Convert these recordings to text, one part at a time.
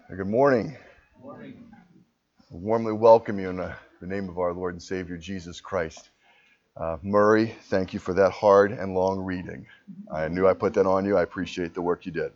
Good morning. Good morning. I warmly welcome you in the name of our Lord and Savior, Jesus Christ. Murray, thank you for that hard and long reading. I knew I put that on you. I appreciate the work you did.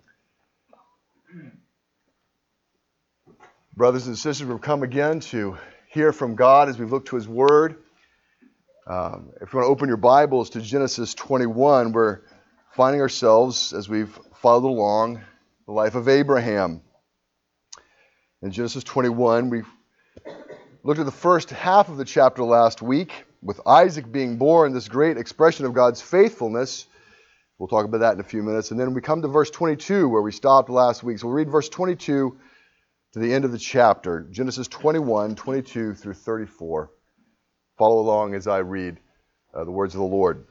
Brothers and sisters, we've come again to hear from God as we look to His Word. If you want to open your Bibles to Genesis 21, we're finding ourselves, as we've followed along, the life of Abraham. In Genesis 21, we looked at the first half of the chapter last week, with Isaac being born, this great expression of God's faithfulness. We'll talk about that in a few minutes. And then we come to verse 22, where we stopped last week. So we'll read verse 22 to the end of the chapter, Genesis 21, 22 through 34. Follow along as I read the words of the Lord.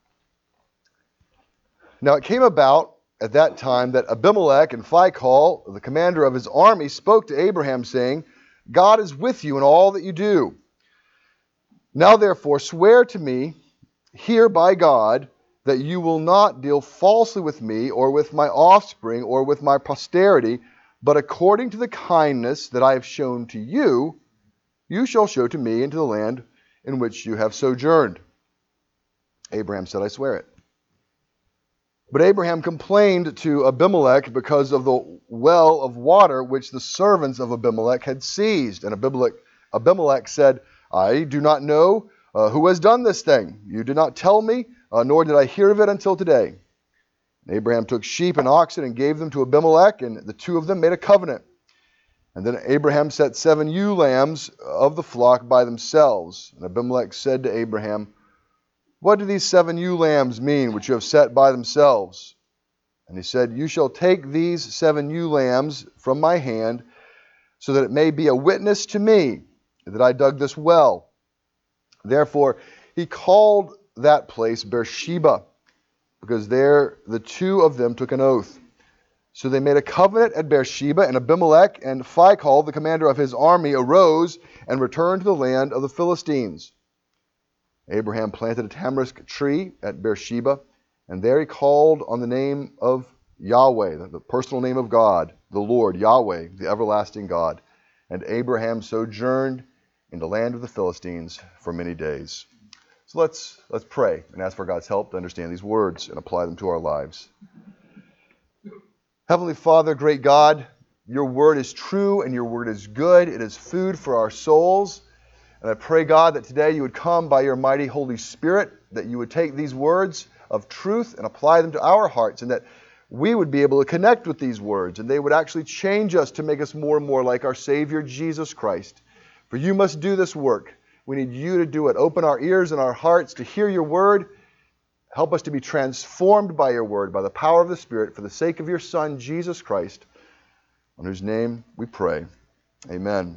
Now it came about at that time that Abimelech and Phicol, the commander of his army, spoke to Abraham, saying, God is with you in all that you do. Now therefore swear to me here by God that you will not deal falsely with me or with my offspring or with my posterity, but according to the kindness that I have shown to you, you shall show to me into the land in which you have sojourned. Abraham said, I swear it. But Abraham complained to Abimelech because of the well of water which the servants of Abimelech had seized. And Abimelech said, I do not know who has done this thing. You did not tell me, nor did I hear of it until today. And Abraham took sheep and oxen and gave them to Abimelech, and the two of them made a covenant. And then Abraham set 7 ewe lambs of the flock by themselves. And Abimelech said to Abraham, what do these 7 ewe lambs mean, which you have set by themselves? And he said, you shall take these 7 ewe lambs from my hand, so that it may be a witness to me that I dug this well. Therefore he called that place Beersheba, because there the two of them took an oath. So they made a covenant at Beersheba, and Abimelech and Phicol, the commander of his army, arose and returned to the land of the Philistines. Abraham planted a tamarisk tree at Beersheba, and there he called on the name of Yahweh, the personal name of God, the Lord, Yahweh, the everlasting God. And Abraham sojourned in the land of the Philistines for many days. So let's pray and ask for God's help to understand these words and apply them to our lives. Heavenly Father, great God, your word is true and your word is good. It is food for our souls. And I pray, God, that today you would come by your mighty Holy Spirit, that you would take these words of truth and apply them to our hearts, and that we would be able to connect with these words, and they would actually change us to make us more and more like our Savior, Jesus Christ. For you must do this work. We need you to do it. Open our ears and our hearts to hear your word. Help us to be transformed by your word, by the power of the Spirit, for the sake of your Son, Jesus Christ, on whose name we pray. Amen.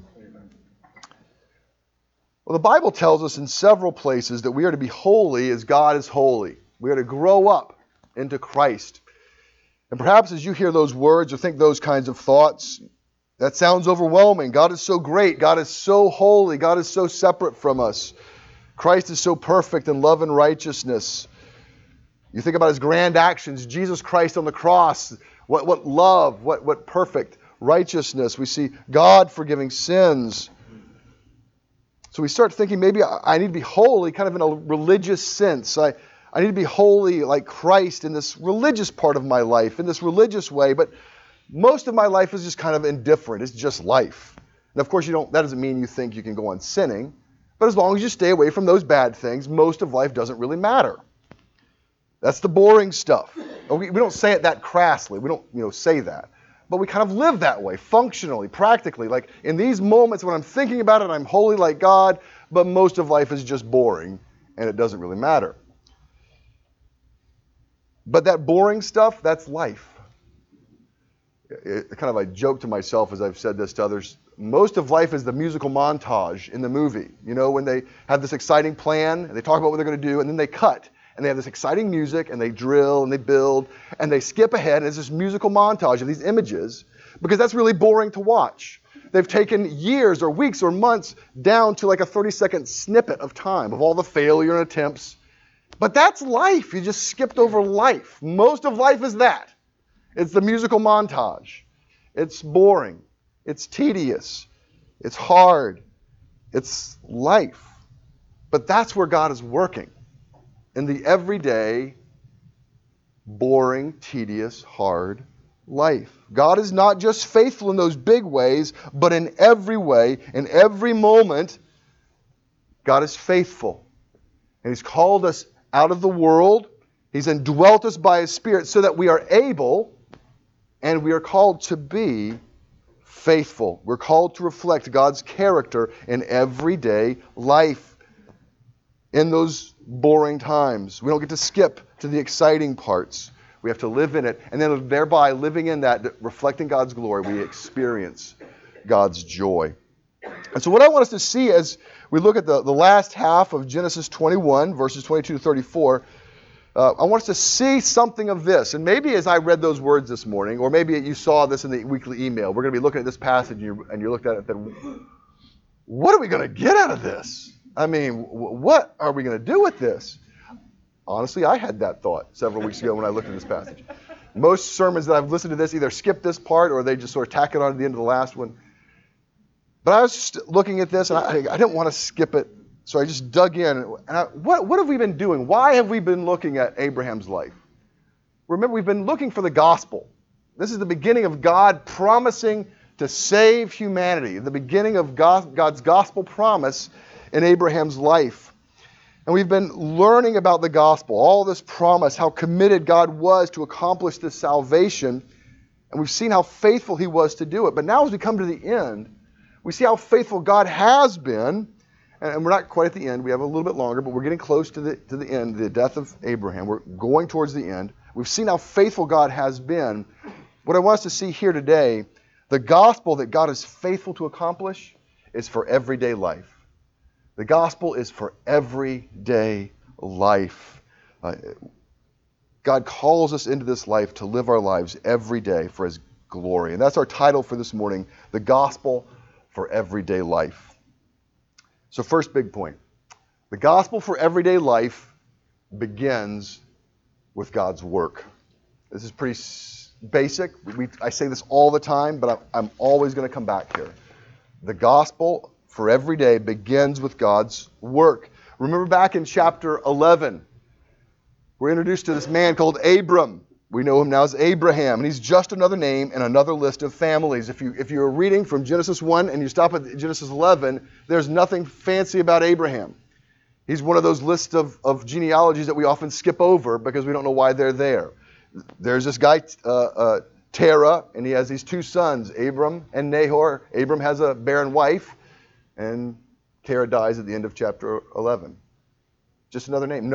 Well, the Bible tells us in several places that we are to be holy as God is holy. We are to grow up into Christ. And perhaps as you hear those words or think those kinds of thoughts, that sounds overwhelming. God is so great. God is so holy. God is so separate from us. Christ is so perfect in love and righteousness. You think about his grand actions, Jesus Christ on the cross, what love, what perfect righteousness. We see God forgiving sins. So we start thinking maybe I need to be holy kind of in a religious sense. I need to be holy like Christ in this religious part of my life, in this religious way. But most of my life is just kind of indifferent. It's just life. And of course, that doesn't mean you think you can go on sinning. But as long as you stay away from those bad things, most of life doesn't really matter. That's the boring stuff. We don't say it that crassly. We don't say that. But we kind of live that way, functionally, practically. Like in these moments when I'm thinking about it, I'm holy like God, but most of life is just boring, and it doesn't really matter. But that boring stuff, that's life. I joke to myself as I've said this to others. Most of life is the musical montage in the movie. You know, when they have this exciting plan, and they talk about what they're going to do, and then they cut. And they have this exciting music, and they drill, and they build, and they skip ahead, and it's this musical montage of these images, because that's really boring to watch. They've taken years or weeks or months down to like a 30-second snippet of time of all the failure and attempts. But that's life. You just skipped over life. Most of life is that. It's the musical montage. It's boring. It's tedious. It's hard. It's life. But that's where God is working. In the everyday, boring, tedious, hard life. God is not just faithful in those big ways, but in every way, in every moment, God is faithful. And He's called us out of the world. He's indwelt us by His Spirit so that we are able and we are called to be faithful. We're called to reflect God's character in everyday life. In those boring times, we don't get to skip to the exciting parts. We have to live in it. And then thereby living in that, reflecting God's glory, we experience God's joy. And so what I want us to see as we look at the last half of Genesis 21, verses 22 to 34, I want us to see something of this. And maybe as I read those words this morning, or maybe you saw this in the weekly email, we're going to be looking at this passage and you looked at it and said, what are we going to get out of this? I mean, what are we going to do with this? Honestly, I had that thought several weeks ago when I looked at this passage. Most sermons that I've listened to this either skip this part or they just sort of tack it on to the end of the last one. But I was just looking at this and I didn't want to skip it, so I just dug in. And what have we been doing? Why have we been looking at Abraham's life? Remember, we've been looking for the gospel. This is the beginning of God promising to save humanity, the beginning of God's gospel promise in Abraham's life. And we've been learning about the gospel, all this promise, how committed God was to accomplish this salvation. And we've seen how faithful He was to do it. But now as we come to the end, we see how faithful God has been. And we're not quite at the end. We have a little bit longer, but we're getting close to the end, the death of Abraham. We're going towards the end. We've seen how faithful God has been. What I want us to see here today, the gospel that God is faithful to accomplish is for everyday life. The gospel is for everyday life. God calls us into this life to live our lives every day for His glory. And that's our title for this morning, the gospel for everyday life. So first big point. The gospel for everyday life begins with God's work. This is pretty basic. I say this all the time, but I'm always going to come back here. The gospel for every day begins with God's work. Remember back in chapter 11, we're introduced to this man called Abram. We know him now as Abraham, and he's just another name in another list of families. If you're reading from Genesis 1 and you stop at Genesis 11, there's nothing fancy about Abraham. He's one of those lists of genealogies that we often skip over because we don't know why they're there. There's this guy, Terah, and he has these two sons, Abram and Nahor. Abram has a barren wife, and Terah dies at the end of chapter 11. Just another name.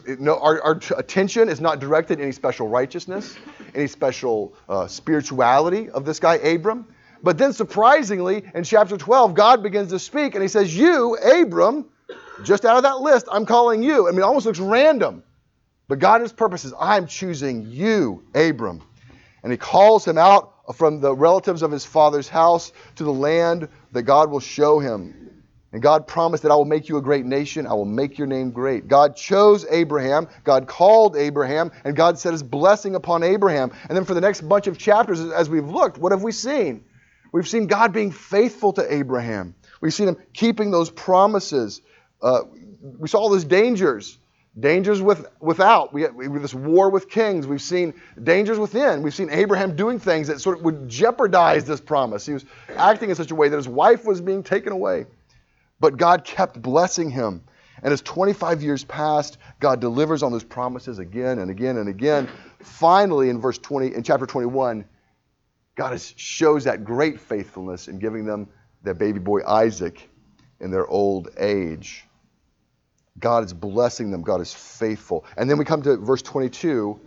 Our attention is not directed to any special righteousness, any special spirituality of this guy, Abram. But then surprisingly, in chapter 12, God begins to speak, and He says, you, Abram, just out of that list, I'm calling you. I mean, it almost looks random. But God in His purposes, I'm choosing you, Abram. And He calls him out from the relatives of his father's house to the land that God will show him. And God promised that I will make you a great nation. I will make your name great. God chose Abraham. God called Abraham. And God set His blessing upon Abraham. And then for the next bunch of chapters, as we've looked, what have we seen? We've seen God being faithful to Abraham. We've seen Him keeping those promises. We saw all those dangers. Dangers without. We have this war with kings. We've seen dangers within. We've seen Abraham doing things that sort of would jeopardize this promise. He was acting in such a way that his wife was being taken away. But God kept blessing him. And as 25 years passed, God delivers on those promises again and again and again. Finally, in chapter 21, God shows that great faithfulness in giving them their baby boy Isaac in their old age. God is blessing them. God is faithful. And then we come to verse 22.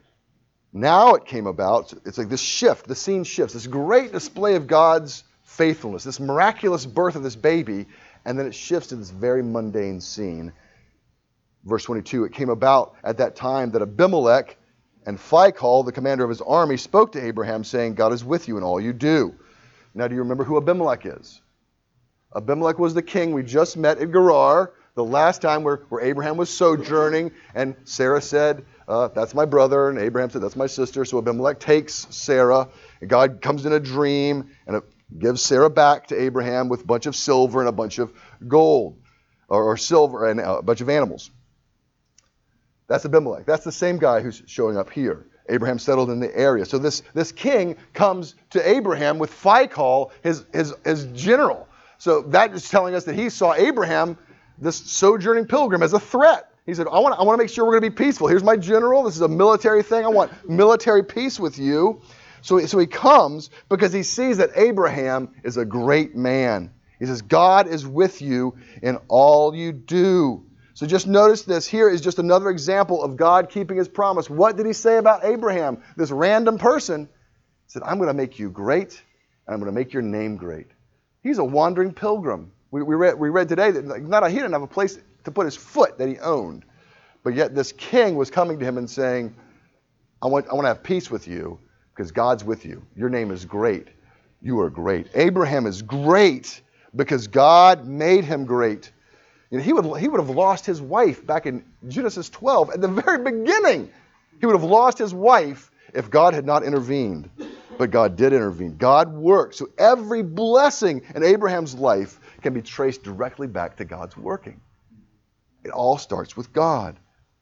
Now it came about. It's like this shift. The scene shifts. This great display of God's faithfulness. This miraculous birth of this baby. And then it shifts to this very mundane scene. Verse 22. It came about at that time that Abimelech and Phicol, the commander of his army, spoke to Abraham, saying, God is with you in all you do. Now do you remember who Abimelech is? Abimelech was the king we just met at Gerar. The last time where Abraham was sojourning, and Sarah said, that's my brother, and Abraham said, that's my sister. So Abimelech takes Sarah, And God comes in a dream and gives Sarah back to Abraham with a bunch of silver and a bunch of gold, or silver and a bunch of animals. That's Abimelech. That's the same guy who's showing up here. Abraham settled in the area. So this king comes to Abraham with Phicol, his general. So that is telling us that he saw Abraham, this sojourning pilgrim, as a threat. He said, I want to make sure we're going to be peaceful. Here's my general. This is a military thing. I want military peace with you. So he comes because he sees that Abraham is a great man. He says, God is with you in all you do. So just notice this. Here is just another example of God keeping his promise. What did he say about Abraham, this random person? He said, I'm going to make you great, and I'm going to make your name great. He's a wandering pilgrim. We read today that he didn't have a place to put his foot that he owned. But yet this king was coming to him and saying, I want to have peace with you because God's with you. Your name is great. You are great. Abraham is great because God made him great. You know, he would have lost his wife back in Genesis 12. At the very beginning, he would have lost his wife if God had not intervened. But God did intervene. God worked. So every blessing in Abraham's life can be traced directly back to God's working. It all starts with God.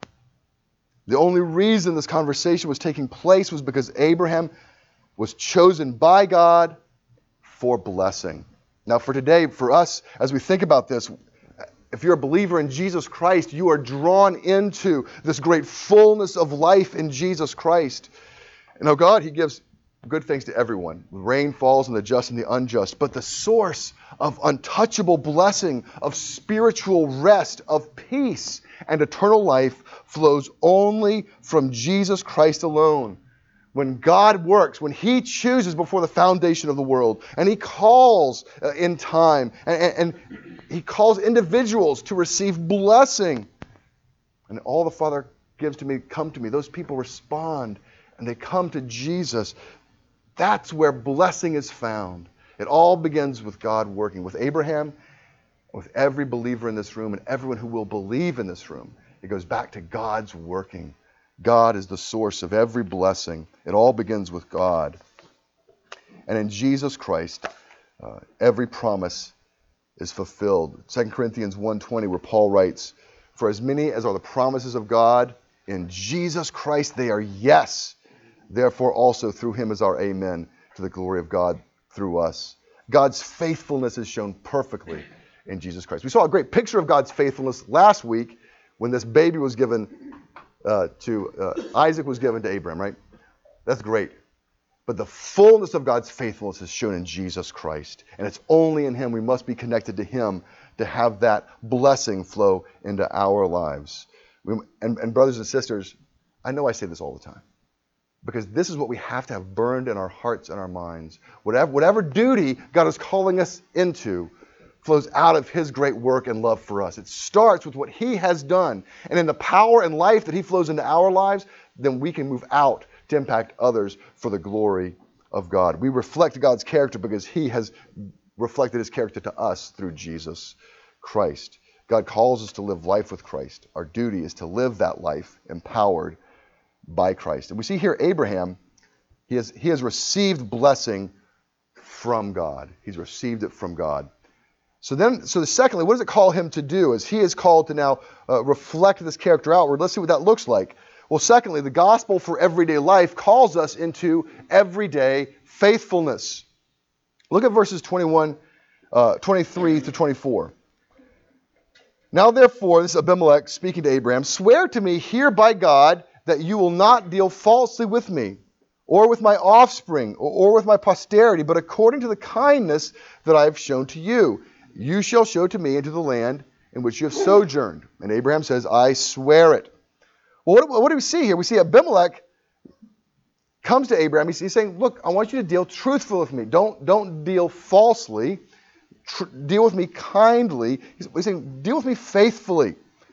The only reason this conversation was taking place was because Abraham was chosen by God for blessing. Now for today, for us, as we think about this, if you're a believer in Jesus Christ, you are drawn into this great fullness of life in Jesus Christ. And God, he gives good things to everyone. Rain falls on the just and the unjust. But the source of untouchable blessing, of spiritual rest, of peace, and eternal life flows only from Jesus Christ alone. When God works, when he chooses before the foundation of the world, and he calls in time, and he calls individuals to receive blessing, and all the Father gives to me, come to me. Those people respond, and they come to Jesus. That's where blessing is found. It all begins with God working, with Abraham, with every believer in this room, and everyone who will believe in this room. It goes back to God's working. God is the source of every blessing. It all begins with God. And in Jesus Christ, every promise is fulfilled. 2 Corinthians 1:20, where Paul writes, For as many as are the promises of God, in Jesus Christ they are yes. Therefore also through him is our amen, to the glory of God through us. God's faithfulness is shown perfectly in Jesus Christ. We saw a great picture of God's faithfulness last week when this baby was given Isaac was given to Abraham, right? That's great. But the fullness of God's faithfulness is shown in Jesus Christ. And it's only in him. We must be connected to him to have that blessing flow into our lives. And brothers and sisters, I know I say this all the time, because this is what we have to have burned in our hearts and our minds. Whatever duty God is calling us into flows out of his great work and love for us. It starts with what he has done. And in the power and life that he flows into our lives, then we can move out to impact others for the glory of God. We reflect God's character because he has reflected his character to us through Jesus Christ. God calls us to live life with Christ. Our duty is to live that life empowered by Christ. And we see here Abraham, he has received blessing from God. He's received it from God. So secondly, what does it call him to do? As he is called to now reflect this character outward, let's see what that looks like. Well, secondly, the gospel for everyday life calls us into everyday faithfulness. Look at verses 23 to 24. Now therefore, this is Abimelech speaking to Abraham, swear to me here by God that you will not deal falsely with me, or with my offspring, or with my posterity, but according to the kindness that I have shown to you. You shall show to me into the land in which you have sojourned. And Abraham says, I swear it. Well, what do we see here? We see Abimelech comes to Abraham. He's saying, look, I want you to deal truthfully with me. Don't deal falsely. Deal with me kindly. He's saying, deal with me faithfully.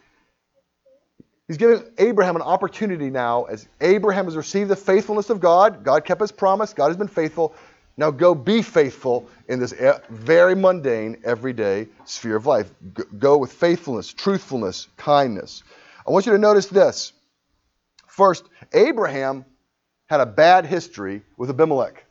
He's giving Abraham an opportunity now, as Abraham has received the faithfulness of God. God kept his promise. God has been faithful. Now go be faithful in this very mundane, everyday sphere of life. Go with faithfulness, truthfulness, kindness. I want you to notice this. First, Abraham had a bad history with Abimelech.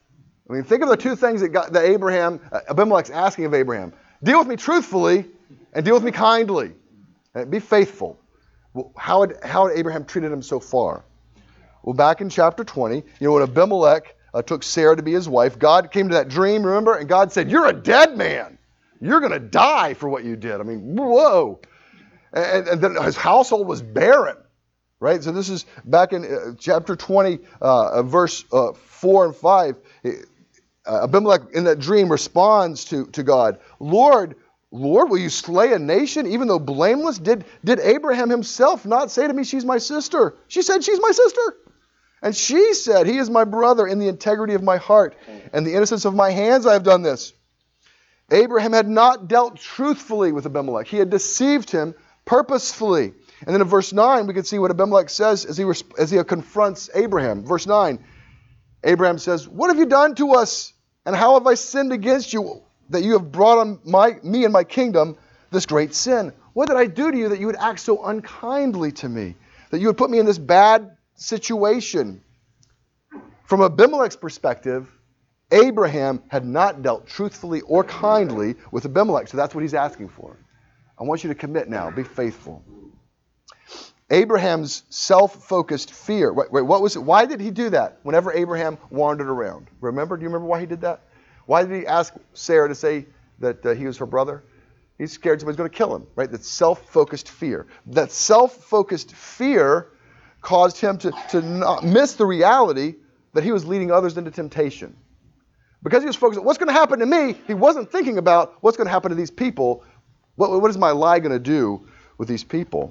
I mean, think of the two things that Abimelech's asking of Abraham. Deal with me truthfully and deal with me kindly. And be faithful. Well, how had Abraham treated him so far? Well, back in chapter 20, when Abimelech took Sarah to be his wife, God came to that dream, remember? And God said, you're a dead man. You're going to die for what you did. I mean, whoa. And then his household was barren, right? So this is back in chapter 20, verse 4 and 5. Abimelech in that dream responds to God, Lord, will you slay a nation even though blameless? Did Abraham himself not say to me, she's my sister? She said, she's my sister. And she said, he is my brother in the integrity of my heart and the innocence of my hands I have done this. Abraham had not dealt truthfully with Abimelech. He had deceived him purposefully. And then in verse 9, we can see what Abimelech says as he confronts Abraham. Verse 9, Abraham says, what have you done to us? And how have I sinned against you that you have brought on me and my kingdom this great sin? What did I do to you that you would act so unkindly to me? That you would put me in this bad situation? From Abimelech's perspective, Abraham had not dealt truthfully or kindly with Abimelech. So that's what he's asking for. I want you to commit now. Be faithful. Abraham's self-focused fear. Wait, what was it? Why did he do that whenever Abraham wandered around? Do you remember why he did that? Why did he ask Sarah to say that he was her brother? He's scared somebody's going to kill him, right? That's self-focused fear. That self-focused fear caused him to not miss the reality that he was leading others into temptation. Because he was focused on what's going to happen to me, he wasn't thinking about what's going to happen to these people. What is my lie going to do with these people?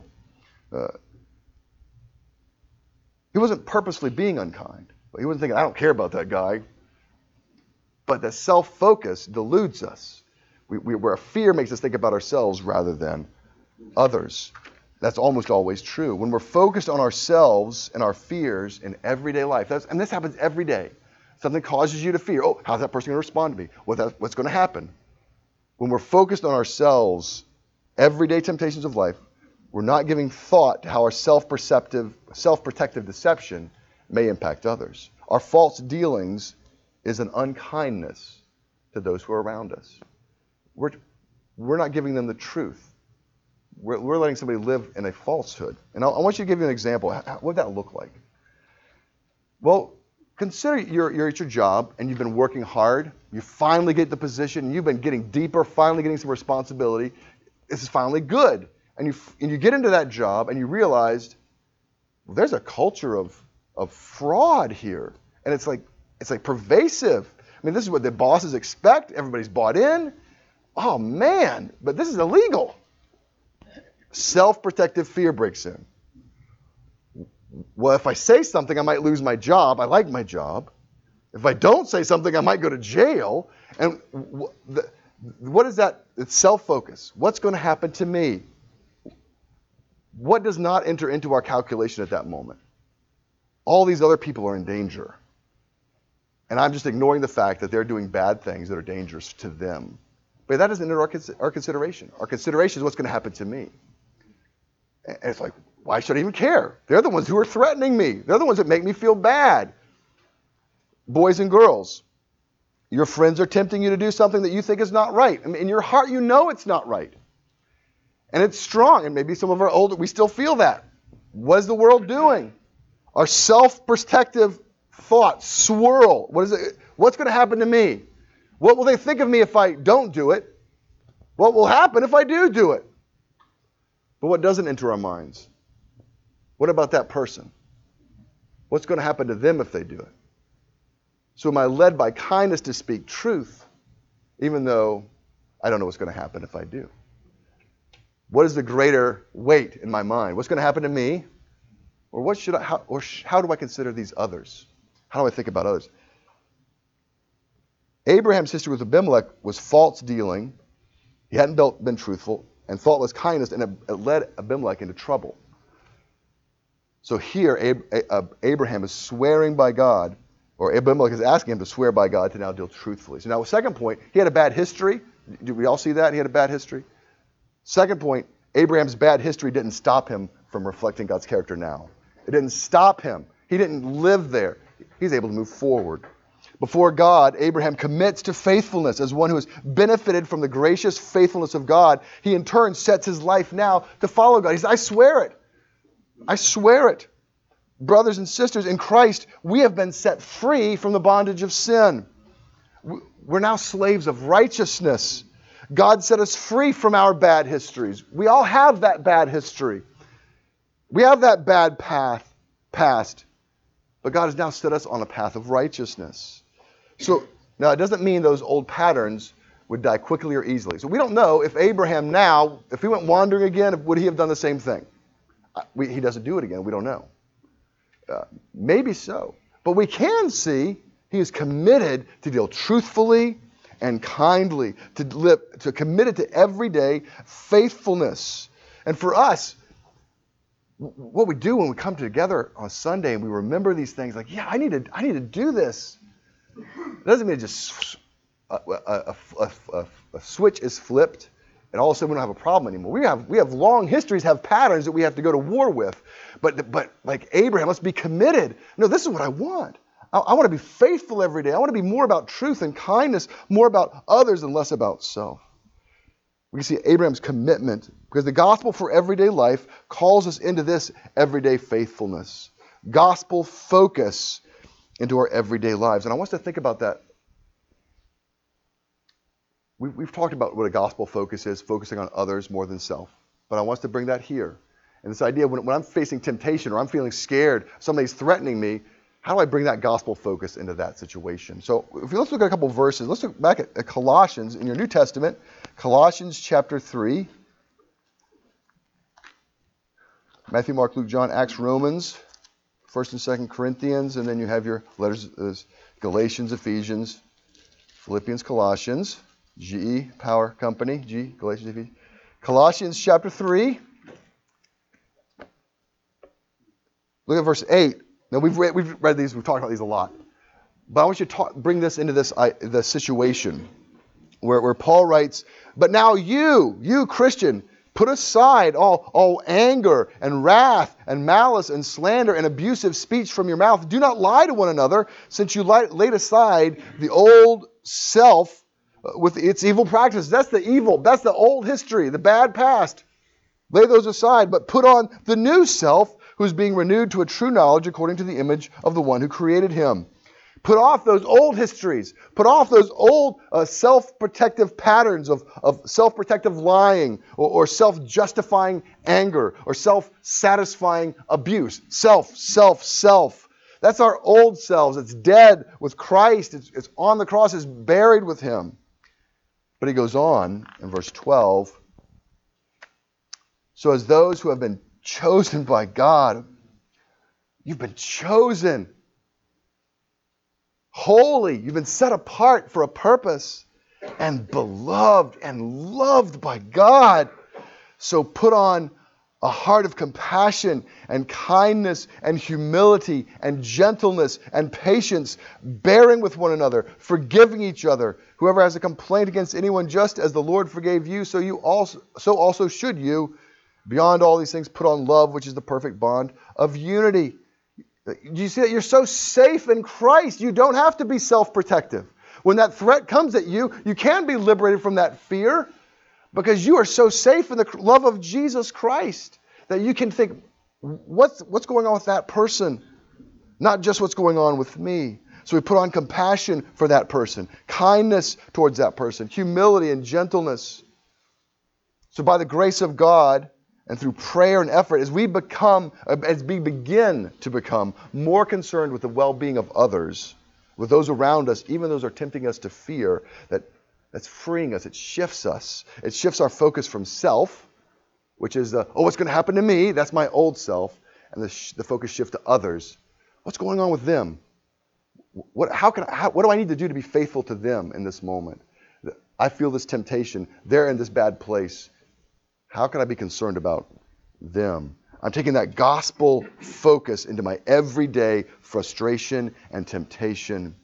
He wasn't purposely being unkind. He wasn't thinking, I don't care about that guy. But the self-focus deludes us. Where fear makes us think about ourselves rather than others. That's almost always true. When we're focused on ourselves and our fears in everyday life, and this happens every day. Something causes you to fear. Oh, how's that person going to respond to me? What's going to happen? When we're focused on ourselves, everyday temptations of life, we're not giving thought to how our self-protective deception may impact others. Our false dealings is an unkindness to those who are around us. We're not giving them the truth. We're letting somebody live in a falsehood. And I want you to give you an example. What would that look like? Well, consider you're at your job and you've been working hard. You finally get the position. You've been getting deeper, finally getting some responsibility. This is finally good. And you get into that job and you realized, well, there's a culture of fraud here. And it's like pervasive. I mean, this is what the bosses expect. Everybody's bought in. Oh, man, but this is illegal. Self-protective fear breaks in. Well, if I say something, I might lose my job. I like my job. If I don't say something, I might go to jail. And what is that? It's self-focus. What's going to happen to me? What does not enter into our calculation at that moment? All these other people are in danger. And I'm just ignoring the fact that they're doing bad things that are dangerous to them. But that doesn't enter our consideration. Our consideration is what's going to happen to me. And it's like, why should I even care? They're the ones who are threatening me. They're the ones that make me feel bad. Boys and girls, your friends are tempting you to do something that you think is not right. I mean, in your heart, you know it's not right. And it's strong. And maybe some of our older, we still feel that. What is the world doing? Our self-protective thoughts swirl. What is it? What's going to happen to me? What will they think of me if I don't do it? What will happen if I do it? But what doesn't enter our minds? What about that person? What's going to happen to them if they do it? So am I led by kindness to speak truth, even though I don't know what's going to happen if I do? What is the greater weight in my mind? What's going to happen to me? Or how do I consider these others? How do I think about others? Abraham's history with Abimelech was false dealing. He hadn't been truthful, and thoughtless kindness, and it led Abimelech into trouble. So here, Abraham is swearing by God, or Abimelech is asking him to swear by God to now deal truthfully. So now, second point, he had a bad history. Do we all see that? He had a bad history. Second point, Abraham's bad history didn't stop him from reflecting God's character now. It didn't stop him. He didn't live there. He's able to move forward. Before God, Abraham commits to faithfulness as one who has benefited from the gracious faithfulness of God. He in turn sets his life now to follow God. He says, I swear it. I swear it. Brothers and sisters, in Christ, we have been set free from the bondage of sin. We're now slaves of righteousness. God set us free from our bad histories. We all have that bad history. We have that bad past. But God has now set us on a path of righteousness. So, now it doesn't mean those old patterns would die quickly or easily. So we don't know if Abraham now, if he went wandering again, would he have done the same thing? He doesn't do it again. We don't know. Maybe so. But we can see he is committed to deal truthfully and kindly, to committed to everyday faithfulness. And for us, what we do when we come together on Sunday and we remember these things, like, yeah, I need to do this. It doesn't mean just a switch is flipped and all of a sudden we don't have a problem anymore. We have long histories, have patterns that we have to go to war with. But like Abraham, let's be committed. No, this is what I want. I want to be faithful every day. I want to be more about truth and kindness, more about others and less about self. We can see Abraham's commitment because the gospel for everyday life calls us into this everyday faithfulness. Gospel focus into our everyday lives. And I want us to think about that. We've talked about what a gospel focus is, focusing on others more than self. But I want us to bring that here. And this idea, when I'm facing temptation or I'm feeling scared, somebody's threatening me, how do I bring that gospel focus into that situation? So let's look at a couple verses. Let's look back at Colossians in your New Testament. Colossians chapter 3. Matthew, Mark, Luke, John, Acts, Romans, 1st and 2nd Corinthians, and then you have your letters, Galatians, Ephesians, Philippians, Colossians, GE, Power Company, G, Galatians, Ephesians. Colossians chapter 3. Look at verse 8. Now, we've read these, we've talked about these a lot. But I want you to bring this into the situation where Paul writes, but now you Christian, put aside all anger and wrath and malice and slander and abusive speech from your mouth. Do not lie to one another, since you laid aside the old self with its evil practices. That's the evil. That's the old history, the bad past. Lay those aside, but put on the new self, who is being renewed to a true knowledge according to the image of the one who created him. Put off those old histories. Put off those old self-protective patterns of self-protective lying or self-justifying anger or self-satisfying abuse. Self. That's our old selves. It's dead with Christ. It's on the cross. It's buried with him. But he goes on in verse 12. So as those who have been chosen by God, you've been chosen. Holy, you've been set apart for a purpose, and beloved and loved by God. So put on a heart of compassion and kindness and humility and gentleness and patience, bearing with one another, forgiving each other. Whoever has a complaint against anyone, just as the Lord forgave you, so also should you. Beyond all these things, put on love, which is the perfect bond of unity. You see that you're so safe in Christ, you don't have to be self-protective. When that threat comes at you, you can be liberated from that fear because you are so safe in the love of Jesus Christ that you can think, what's going on with that person? Not just what's going on with me. So we put on compassion for that person, kindness towards that person, humility and gentleness. So by the grace of God, and through prayer and effort, as we begin to become more concerned with the well-being of others, with those around us, even those who are tempting us to fear, that's freeing us. It shifts us. It shifts our focus from self, which is what's going to happen to me? That's my old self. And the focus shift to others. What's going on with them? What do I need to do to be faithful to them in this moment? I feel this temptation. They're in this bad place. How can I be concerned about them? I'm taking that gospel focus into my everyday frustration and temptation.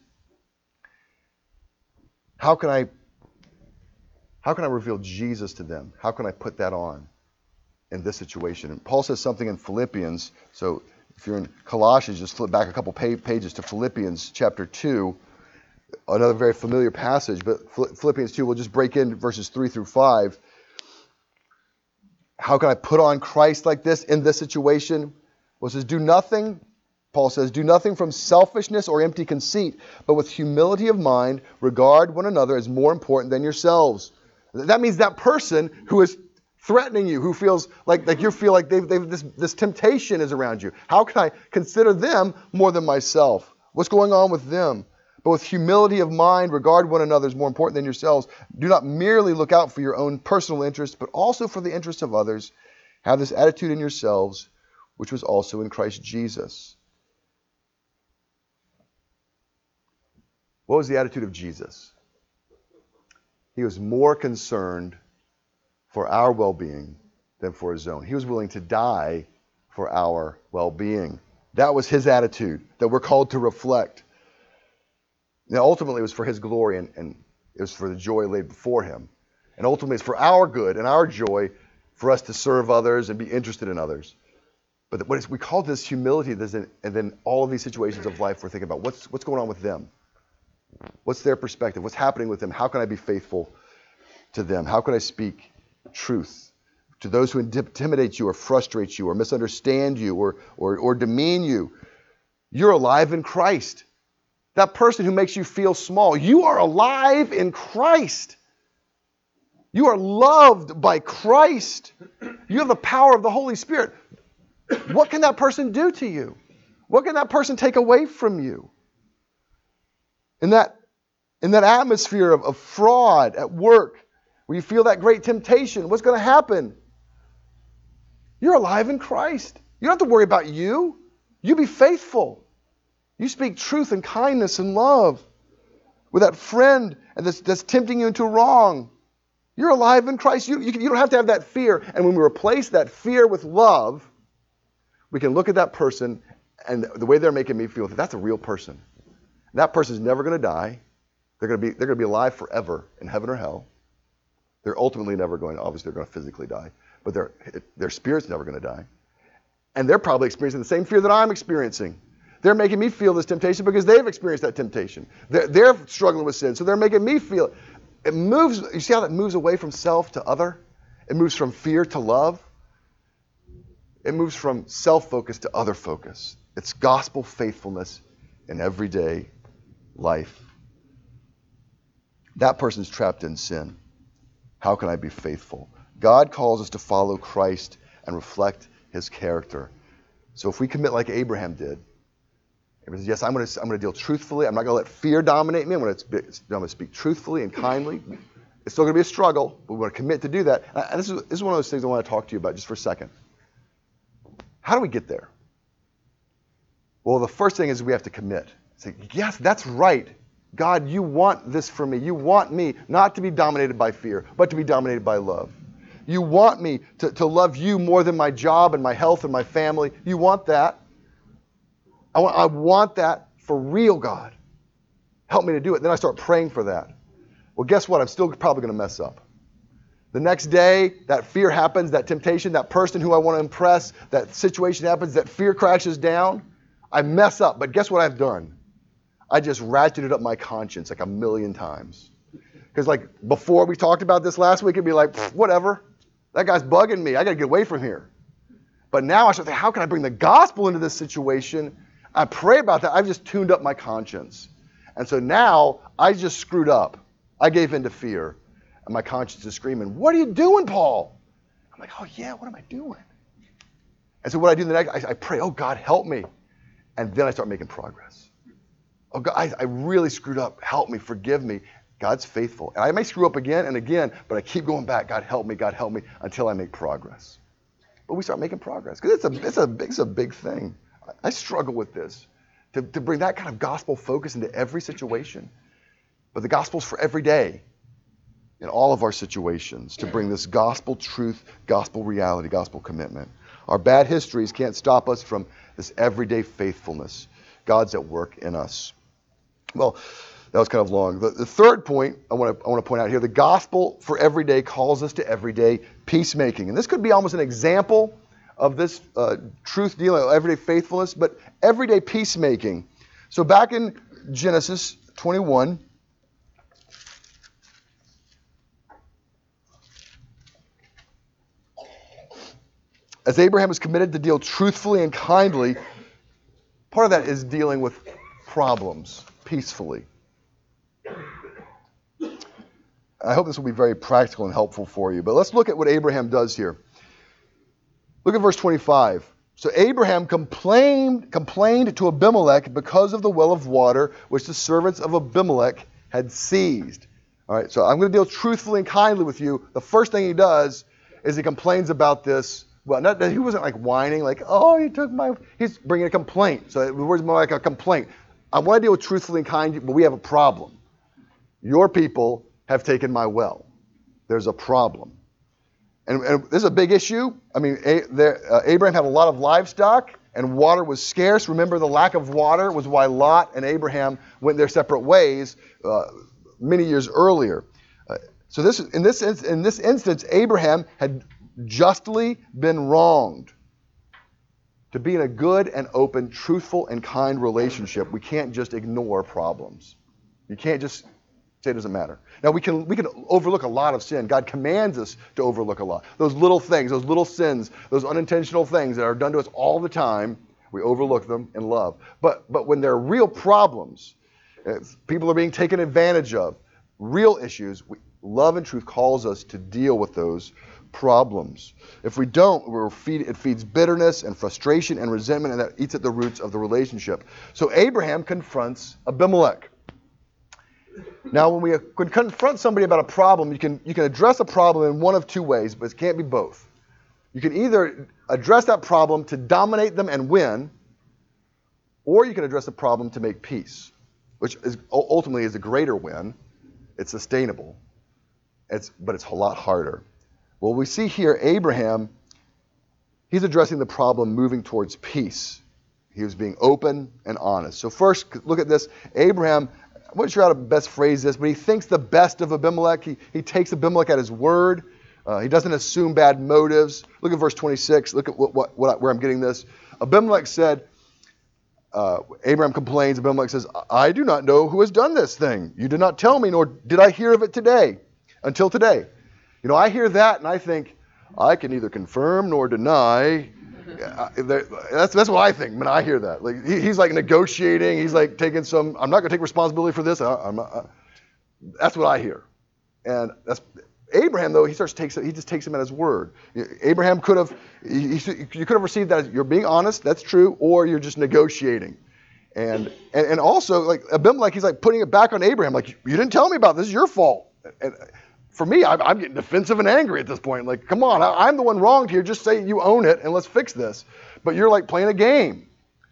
How can I reveal Jesus to them? How can I put that on in this situation? And Paul says something in Philippians. So if you're in Colossians, just flip back a couple pages to Philippians chapter 2. Another very familiar passage, but Philippians 2, we'll just break in verses 3 through 5. How can I put on Christ like this in this situation? Well, it says, do nothing, Paul says, do nothing from selfishness or empty conceit, but with humility of mind, regard one another as more important than yourselves. That means that person who is threatening you, who feels like you feel like this temptation is around you. How can I consider them more than myself? What's going on with them? But with humility of mind, regard one another as more important than yourselves. Do not merely look out for your own personal interests, but also for the interests of others. Have this attitude in yourselves, which was also in Christ Jesus. What was the attitude of Jesus? He was more concerned for our well-being than for his own. He was willing to die for our well-being. That was his attitude that we're called to reflect. Now, ultimately, it was for his glory and it was for the joy laid before him. And ultimately, it's for our good and our joy for us to serve others and be interested in others. But we call this humility, and then all of these situations of life, we're thinking about what's going on with them. What's their perspective? What's happening with them? How can I be faithful to them? How can I speak truth to those who intimidate you or frustrate you or misunderstand you or demean you? You're alive in Christ. That person who makes you feel small, you are alive in Christ. You are loved by Christ. You have the power of the Holy Spirit. What can that person do to you? What can that person take away from you? In that atmosphere of fraud at work, where you feel that great temptation, what's going to happen? You're alive in Christ. You don't have to worry about you. You be faithful. You speak truth and kindness and love with that friend that's tempting you into wrong. You're alive in Christ. You don't have to have that fear. And when we replace that fear with love, we can look at that person and the way they're making me feel, that's a real person. That person's never going to die. They're going to be alive forever in heaven or hell. They're ultimately never going to, obviously they're going to physically die, but their spirit's never going to die. And they're probably experiencing the same fear that I'm experiencing. They're making me feel this temptation because they've experienced that temptation. They're struggling with sin, so they're making me feel it. It moves, you see how that moves away from self to other? It moves from fear to love. It moves from self-focus to other focus. It's gospel faithfulness in everyday life. That person's trapped in sin. How can I be faithful? God calls us to follow Christ and reflect his character. So if we commit like Abraham did, Abraham says, yes, I'm going to deal truthfully. I'm not going to let fear dominate me. I'm going to speak truthfully and kindly. It's still going to be a struggle, but we want to commit to do that. And this is one of those things I want to talk to you about just for a second. How do we get there? Well, the first thing is we have to commit. Say, yes, that's right. God, you want this for me. You want me not to be dominated by fear, but to be dominated by love. You want me to love you more than my job and my health and my family. You want that. I want that for real, God. Help me to do it. Then I start praying for that. Well, guess what? I'm still probably going to mess up. The next day, that fear happens, that temptation, that person who I want to impress, that situation happens, that fear crashes down. I mess up. But guess what I've done? I just ratcheted up my conscience like 1,000,000 times. Because like before we talked about this last week, it'd be like, whatever. That guy's bugging me. I got to get away from here. But now I start thinking, how can I bring the gospel into this situation? I pray about that. I've just tuned up my conscience. And so now I just screwed up. I gave in to fear. And my conscience is screaming, what are you doing, Paul? I'm like, oh yeah, what am I doing? And so what I do the next, I pray, oh God, help me. And then I start making progress. Oh God, I really screwed up. Help me, forgive me. God's faithful. And I may screw up again and again, but I keep going back. God help me, until I make progress. But we start making progress. Because it's a big thing. I struggle with this. To bring that kind of gospel focus into every situation. But the gospel's for every day. In all of our situations. To bring this gospel truth, gospel reality, gospel commitment. Our bad histories can't stop us from this everyday faithfulness. God's at work in us. Well, that was kind of long. The third point I want to point out here, the gospel for every day calls us to everyday peacemaking. And this could be almost an example of this truth dealing, everyday faithfulness, but everyday peacemaking. So back in Genesis 21. As Abraham is committed to deal truthfully and kindly, part of that is dealing with problems peacefully. I hope this will be very practical and helpful for you. But let's look at what Abraham does here. Look at verse 25. So Abraham complained to Abimelech because of the well of water which the servants of Abimelech had seized. All right, so I'm going to deal truthfully and kindly with you. The first thing he does is he complains about this. Well, he wasn't like whining, like, oh, you took my... He's bringing a complaint. So the word's more like a complaint. I want to deal with truthfully and kindly, but we have a problem. Your people have taken my well. There's a problem. And this is a big issue. I mean, Abraham had a lot of livestock, and water was scarce. Remember, the lack of water was why Lot and Abraham went their separate ways many years earlier. So in this instance, Abraham had justly been wronged. To be in a good and open, truthful and kind relationship, we can't just ignore problems. You can't just say it doesn't matter. Now, we can overlook a lot of sin. God commands us to overlook a lot. Those little things, those little sins, those unintentional things that are done to us all the time, we overlook them in love. But when there are real problems, people are being taken advantage of, real issues, love and truth calls us to deal with those problems. If we don't, it feeds bitterness and frustration and resentment, and that eats at the roots of the relationship. So Abraham confronts Abimelech. Now, when we confront somebody about a problem, you can address a problem in one of two ways, but it can't be both. You can either address that problem to dominate them and win, or you can address the problem to make peace, which ultimately is a greater win. It's sustainable, but it's a lot harder. Well, we see here Abraham, he's addressing the problem moving towards peace. He was being open and honest. So first, look at this. Abraham, I'm not sure how to best phrase this, but he thinks the best of Abimelech. He takes Abimelech at his word. He doesn't assume bad motives. Look at verse 26. Look at where I'm getting this. Abimelech said, Abraham complains. Abimelech says, I do not know who has done this thing. You did not tell me, nor did I hear of it until today. You know, I hear that and I think, I can neither confirm nor deny. That's what I think when I hear that. Like he's like negotiating. He's like taking some. I'm not going to take responsibility for this. That's what I hear. And that's Abraham. Though he just takes him at his word. Abraham could have. You could have received that as you're being honest. That's true, or you're just negotiating. And also like Abimelech, he's like putting it back on Abraham. Like you didn't tell me about this. It's your fault. And for me, I'm getting defensive and angry at this point. Like, come on, I'm the one wronged here. Just say you own it and let's fix this. But you're like playing a game.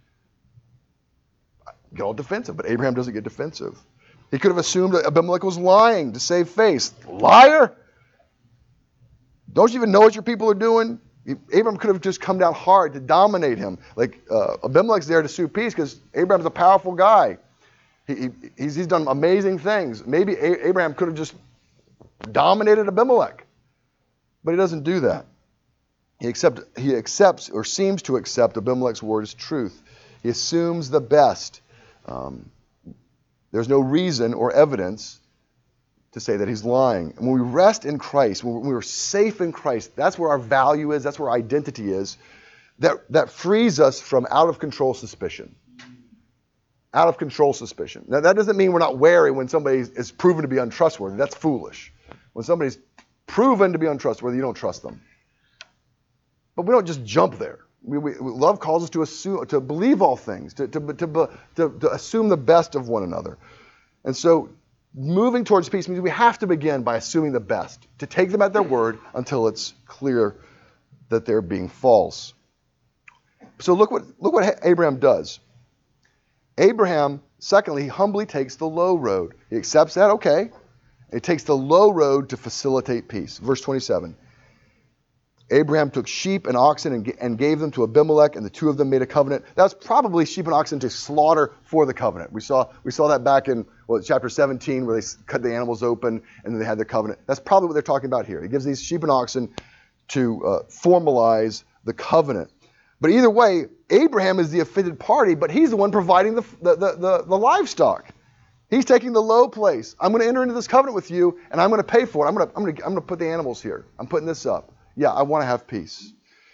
Get all defensive, but Abraham doesn't get defensive. He could have assumed that Abimelech was lying to save face. Liar! Don't you even know what your people are doing? Abraham could have just come down hard to dominate him. Like Abimelech's there to sue peace because Abraham's a powerful guy. He's done amazing things. Maybe Abraham could have just dominated Abimelech. But he doesn't do that. He accepts or seems to accept Abimelech's word as truth. He assumes the best. There's no reason or evidence to say that he's lying. And when we rest in Christ, when we're safe in Christ, that's where our value is, that's where our identity is. That frees us from out-of-control suspicion. Out-of-control suspicion. Now, that doesn't mean we're not wary when somebody is proven to be untrustworthy. That's foolish. When somebody's proven to be untrustworthy, you don't trust them. But we don't just jump there. Love calls us to assume, to believe all things, to assume the best of one another. And so moving towards peace means we have to begin by assuming the best, to take them at their word until it's clear that they're being false. So look what Abraham does. Abraham, secondly, he humbly takes the low road. He accepts that, okay. He takes the low road to facilitate peace. Verse 27. Abraham took sheep and oxen and gave them to Abimelech, and the two of them made a covenant. That was probably sheep and oxen to slaughter for the covenant. We saw that back in chapter 17 where they cut the animals open and then they had their covenant. That's probably what they're talking about here. He gives these sheep and oxen to formalize the covenant. But either way, Abraham is the offended party, but he's the one providing the livestock. He's taking the low place. I'm going to enter into this covenant with you, and I'm going to pay for it. I'm going to put the animals here. I'm putting this up. Yeah, I want to have peace.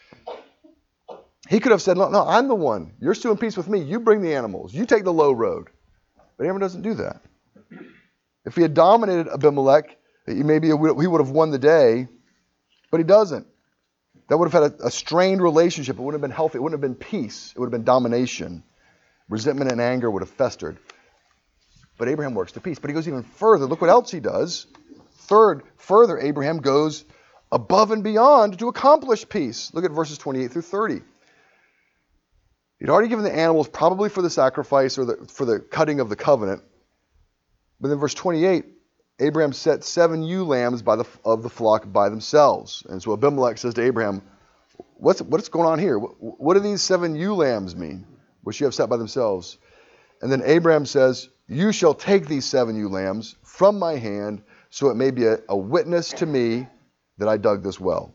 He could have said, no, I'm the one. You're still in peace with me. You bring the animals. You take the low road. But Abraham doesn't do that. If he had dominated Abimelech, maybe he would have won the day, but he doesn't. That would have had a strained relationship. It wouldn't have been healthy. It wouldn't have been peace. It would have been domination. Resentment and anger would have festered. But Abraham works to peace. But he goes even further. Look what else he does. Further, Abraham goes above and beyond to accomplish peace. Look at verses 28 through 30. He'd already given the animals probably for the sacrifice or for the cutting of the covenant. But then verse 28, Abraham set 7 ewe lambs of the flock by themselves. And so Abimelech says to Abraham, what's going on here? What do these 7 ewe lambs mean, which you have set by themselves? And then Abraham says, you shall take these 7 ewe lambs from my hand, so it may be a witness to me that I dug this well.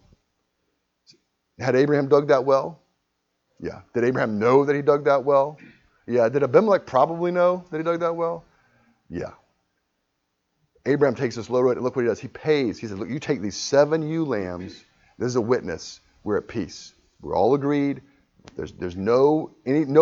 Had Abraham dug that well? Yeah. Did Abraham know that he dug that well? Yeah. Did Abimelech probably know that he dug that well? Yeah. Abraham takes this low road, and look what he does. He pays. He says, look, you take these 7 ewe lambs. This is a witness. We're at peace. We're all agreed. There's no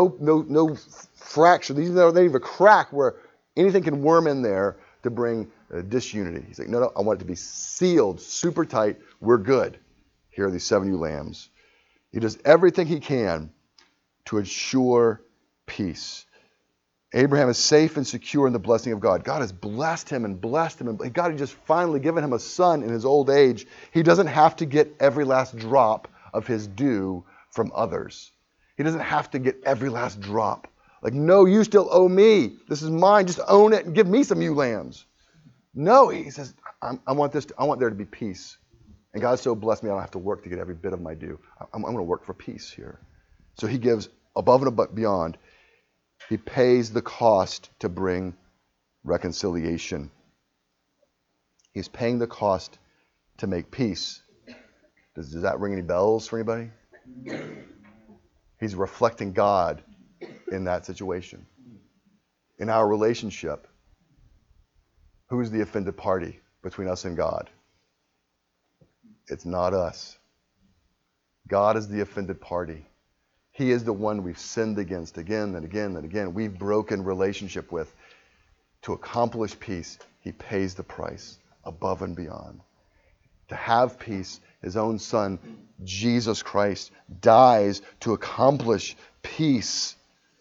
fracture. These are not even a crack where anything can worm in there to bring disunity. He's like, no, I want it to be sealed, super tight. We're good. Here are these 7 ewe lambs. He does everything he can to ensure peace. Abraham is safe and secure in the blessing of God. God has blessed him and blessed him. And God had just finally given him a son in his old age. He doesn't have to get every last drop of his due from others. He doesn't have to get every last drop. Like, no, you still owe me. This is mine. Just own it and give me some ewe lambs. No, he says, I want there to be peace. And God so blessed me I don't have to work to get every bit of my due. I'm going to work for peace here. So he gives above and beyond. He pays the cost to bring reconciliation. He's paying the cost to make peace. Does that ring any bells for anybody? He's reflecting God in that situation. In our relationship, who's the offended party between us and God? It's not us. God is the offended party. He is the one we've sinned against again and again and again. We've broken relationship with. To accomplish peace, he pays the price above and beyond. To have peace, his own son, Jesus Christ, dies to accomplish peace.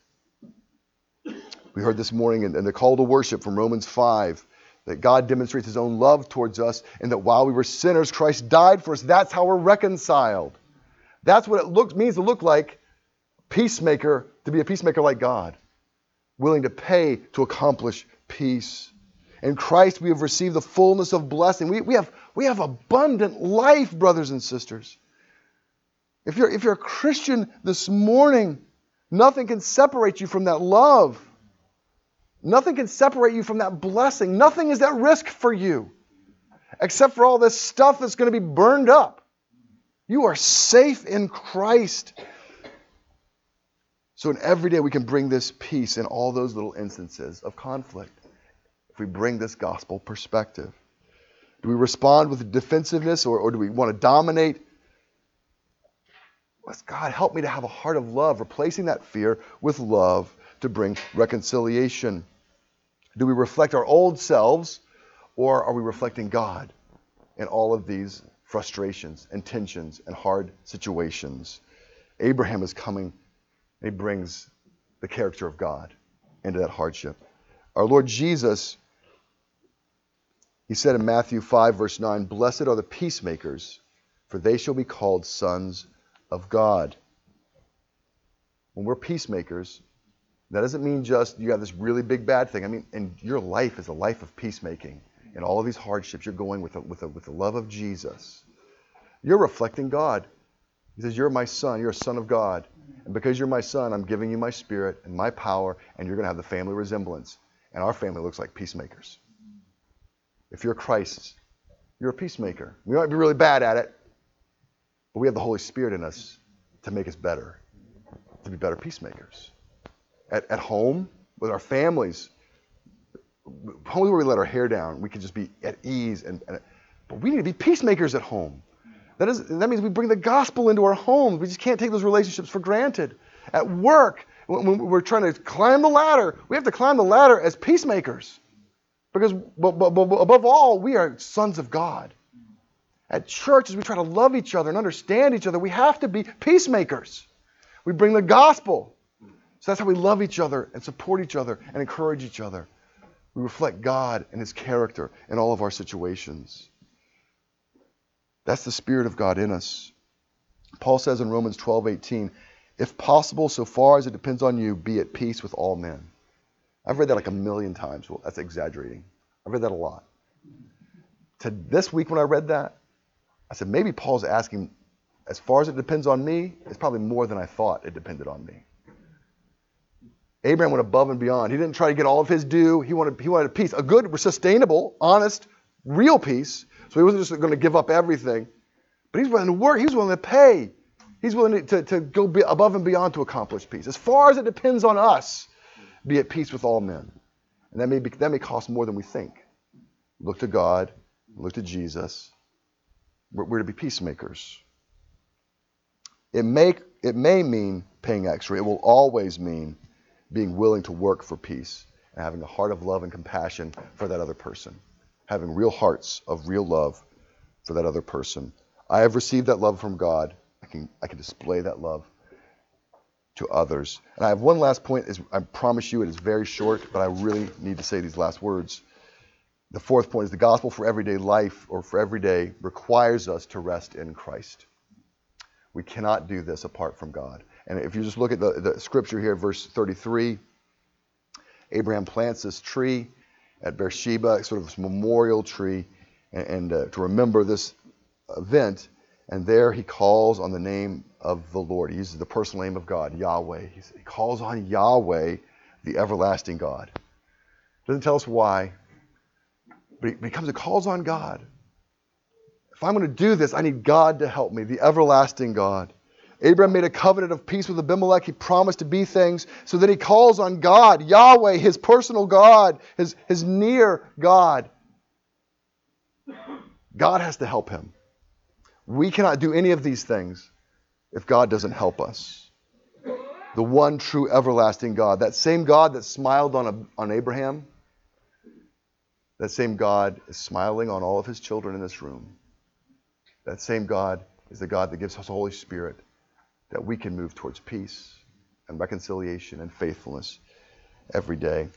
We heard this morning in the call to worship from Romans 5 that God demonstrates his own love towards us and that while we were sinners, Christ died for us. That's how we're reconciled. That's what it means to look like peacemaker, to be a peacemaker like God, willing to pay to accomplish peace. In Christ we have received the fullness of blessing. We have abundant life, brothers and sisters. If you're a Christian this morning, nothing can separate you from that love. Nothing can separate you from that blessing. Nothing is at risk for you, except for all this stuff that's going to be burned up. You are safe in Christ. So in every day we can bring this peace in all those little instances of conflict. If we bring this gospel perspective. Do we respond with defensiveness or do we want to dominate? God, help me to have a heart of love, replacing that fear with love to bring reconciliation. Do we reflect our old selves or are we reflecting God in all of these frustrations and tensions and hard situations? Abraham is coming and he brings the character of God into that hardship. Our Lord Jesus, he said in Matthew 5, verse 9, "Blessed are the peacemakers, for they shall be called sons of God." When we're peacemakers, that doesn't mean just you have this really big bad thing. I mean, and your life is a life of peacemaking. In all of these hardships, you're going with the love of Jesus. You're reflecting God. He says, you're my son. You're a son of God. And because you're my son, I'm giving you my spirit and my power, and you're going to have the family resemblance. And our family looks like peacemakers. If you're Christ, you're a peacemaker. We might be really bad at it, but we have the Holy Spirit in us to make us better, to be better peacemakers. At home, with our families, Homes where we let our hair down, we can just be at ease. But we need to be peacemakers at home. That means we bring the gospel into our homes. We just can't take those relationships for granted. At work, when we're trying to climb the ladder, we have to climb the ladder as peacemakers. Because above all, we are sons of God. At church, as we try to love each other and understand each other, we have to be peacemakers. We bring the gospel. So that's how we love each other and support each other and encourage each other. We reflect God and His character in all of our situations. That's the Spirit of God in us. Paul says in Romans 12:18, if possible, so far as it depends on you, be at peace with all men. I've read that like 1,000,000 times. Well, that's exaggerating. I've read that a lot. This week when I read that, I said, maybe Paul's asking, as far as it depends on me, it's probably more than I thought it depended on me. Abraham went above and beyond. He didn't try to get all of his due. He wanted peace, a good, sustainable, honest, real peace. So he wasn't just going to give up everything. But he's willing to work. He's willing to pay. He's willing to go above and beyond to accomplish peace. As far as it depends on us, be at peace with all men. And that may cost more than we think. Look to God. Look to Jesus. We're to be peacemakers. It may mean paying extra. It will always mean being willing to work for peace and having a heart of love and compassion for that other person. Having real hearts of real love for that other person. I have received that love from God. I can display that love to others. And I have one last point. I promise you it is very short, but I really need to say these last words. The fourth point is the gospel for everyday life or for every day requires us to rest in Christ. We cannot do this apart from God. And if you just look at the scripture here, verse 33, Abraham plants this tree at Beersheba, sort of this memorial tree, and to remember this event. And there he calls on the name of the Lord. He uses the personal name of God, Yahweh. He calls on Yahweh, the everlasting God. Doesn't tell us why, but he calls on God. If I'm going to do this, I need God to help me, the everlasting God. Abraham made a covenant of peace with Abimelech. He promised to be things. So then he calls on God, Yahweh, his personal God, his near God. God has to help him. We cannot do any of these things if God doesn't help us. The one true everlasting God, that same God that smiled on Abraham, that same God is smiling on all of his children in this room. That same God is the God that gives us the Holy Spirit that we can move towards peace and reconciliation and faithfulness every day.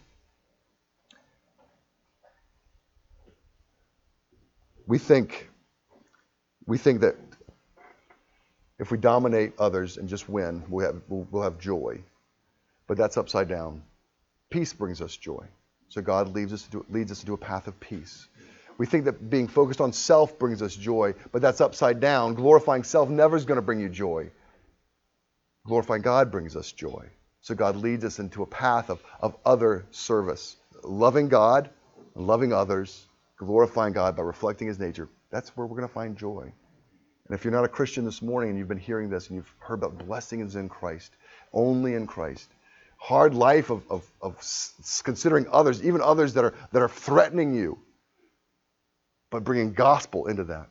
We think that if we dominate others and just win, we'll have joy. But that's upside down. Peace brings us joy. So God leads us into a path of peace. We think that being focused on self brings us joy, but that's upside down. Glorifying self never is going to bring you joy. Glorifying God brings us joy. So God leads us into a path of other service. Loving God, loving others, glorifying God by reflecting His nature. That's where we're going to find joy. And if you're not a Christian this morning and you've been hearing this and you've heard about blessings in Christ, only in Christ, hard life of considering others, even others that are threatening you, but bringing gospel into that.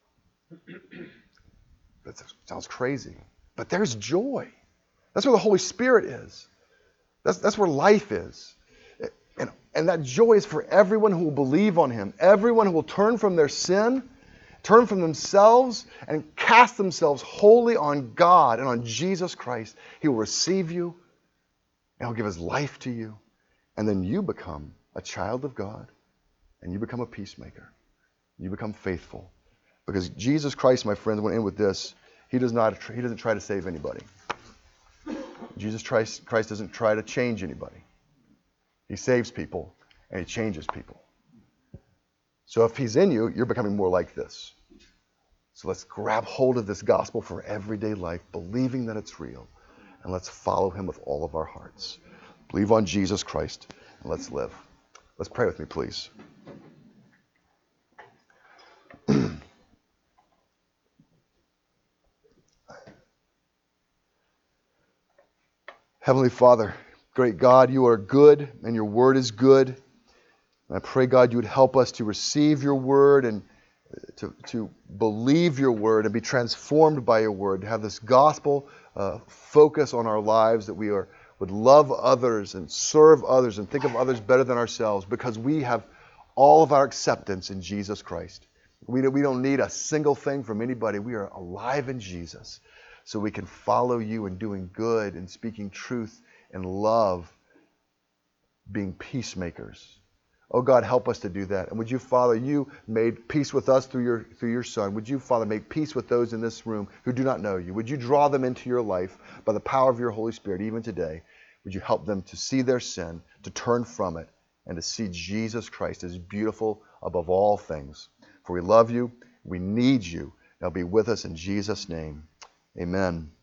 That sounds crazy. But there's joy. That's where the Holy Spirit is. That's where life is. And that joy is for everyone who will believe on Him. Everyone who will turn from their sin, turn from themselves, and cast themselves wholly on God and on Jesus Christ. He will receive you, and He'll give His life to you. And then you become a child of God, and you become a peacemaker. You become faithful. Because Jesus Christ, my friends, went in with this. He doesn't try to save anybody. Jesus Christ doesn't try to change anybody. He saves people and He changes people. So if He's in you, you're becoming more like this. So let's grab hold of this gospel for everyday life, believing that it's real. And let's follow Him with all of our hearts. Believe on Jesus Christ and let's live. Let's pray with me, please. Heavenly Father, great God, You are good and Your word is good. And I pray, God, you would help us to receive your word and to believe your word and be transformed by your word, to have this gospel focus on our lives, that we would love others and serve others and think of others better than ourselves, because we have all of our acceptance in Jesus Christ. We don't need a single thing from anybody. We are alive in Jesus, so we can follow you in doing good and speaking truth and love, being peacemakers. Oh God, help us to do that. And would you, Father, you made peace with us through your Son. Would you, Father, make peace with those in this room who do not know you? Would you draw them into your life by the power of your Holy Spirit even today? Would you help them to see their sin, to turn from it, and to see Jesus Christ as beautiful above all things? For we love you, we need you. Now be with us in Jesus' name. Amen.